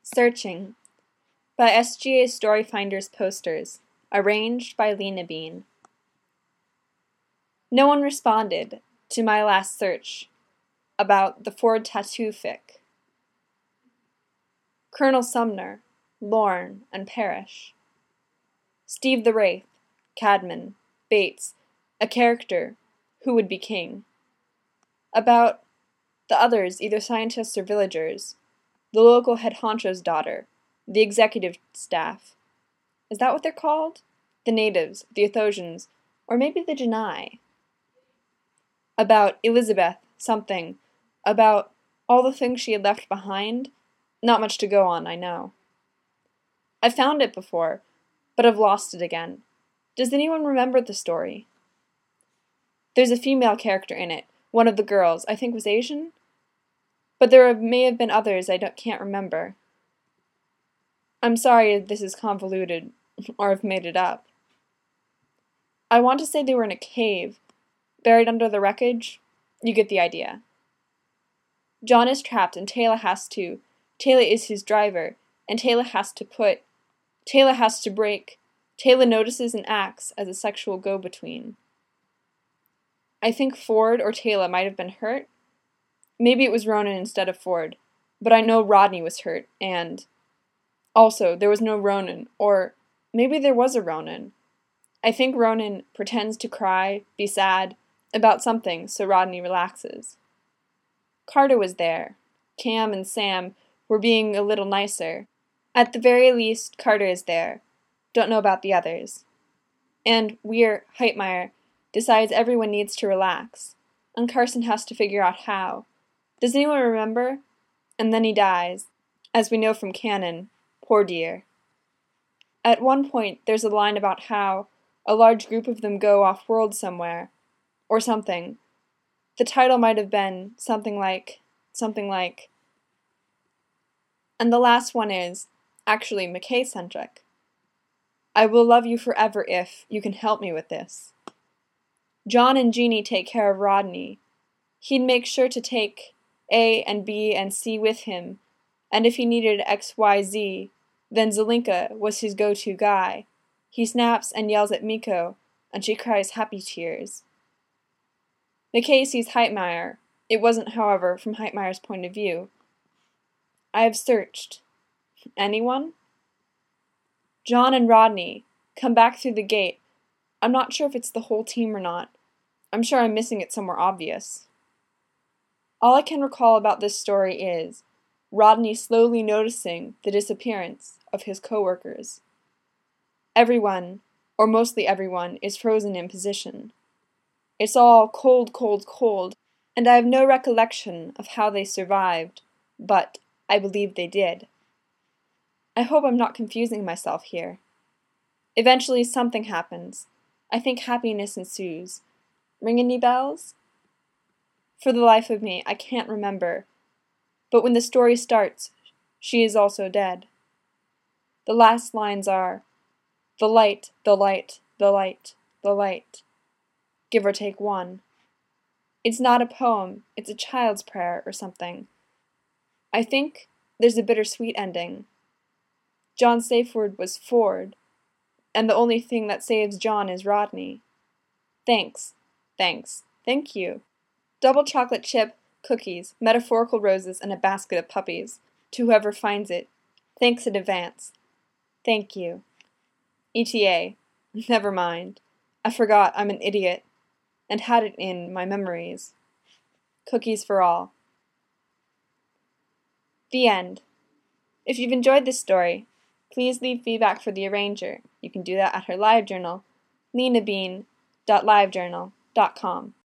Searching by SGA Storyfinders posters, arranged by Lena Bean. No one responded to my last search about the Ford tattoo fic. Colonel Sumner, Lorne, and Parrish. Steve the Wraith, Cadman, Bates, a character who would be king. About the others, either scientists or villagers. The local head honcho's daughter. The executive staff. Is that what they're called? The natives, the Athosians, or maybe the Janai. About Elizabeth, something. About all the things she had left behind. Not much to go on, I know. I've found it before, but I've lost it again. Does anyone remember the story? There's a female character in it. One of the girls, I think was Asian? But there may have been others I can't remember. I'm sorry if this is convoluted, or I've made it up. I want to say they were in a cave, buried under the wreckage. You get the idea. John is trapped and Taylor is his driver, and Taylor has to break. Taylor notices and acts as a sexual go-between. I think Ford or Taylor might have been hurt. Maybe it was Ronan instead of Ford, but I know Rodney was hurt, and also there was no Ronan, or maybe there was a Ronan. I think Ronan pretends to cry, be sad, about something so Rodney relaxes. Carter was there. Cam and Sam were being a little nicer. At the very least, Carter is there. Don't know about the others. And Heitmeyer, decides everyone needs to relax, and Carson has to figure out how. Does anyone remember? And then he dies, as we know from canon. Poor dear. At one point, there's a line about how a large group of them go off-world somewhere, or something. The title might have been something like. And the last one is, actually, McKay-centric. I will love you forever if you can help me with this. John and Jeannie take care of Rodney. He'd make sure to take A and B and C with him, and if he needed XYZ, then Zelinka was his go-to guy. He snaps and yells at Miko, and she cries happy tears. McKay sees Heitmeyer. It wasn't, however, from Heitmeyer's point of view. I have searched. Anyone? John and Rodney come back through the gate. I'm not sure if it's the whole team or not. I'm sure I'm missing it somewhere obvious. All I can recall about this story is Rodney slowly noticing the disappearance of his co-workers. Everyone, or mostly everyone, is frozen in position. It's all cold, cold, cold, and I have no recollection of how they survived, but I believe they did. I hope I'm not confusing myself here. Eventually something happens. I think happiness ensues. Ring any bells? For the life of me, I can't remember. But when the story starts, she is also dead. The last lines are, the light, the light, the light, the light. Give or take one. It's not a poem, it's a child's prayer or something. I think there's a bittersweet ending. John's safe word was Ford, and the only thing that saves John is Rodney. Thanks, thank you. Double chocolate chip, cookies, metaphorical roses, and a basket of puppies. To whoever finds it, thanks in advance. Thank you. ETA. Never mind. I forgot I'm an idiot, and had it in my memories. Cookies for all. The end. If you've enjoyed this story, please leave feedback for the arranger. You can do that at her live journal, lenabean.livejournal.com.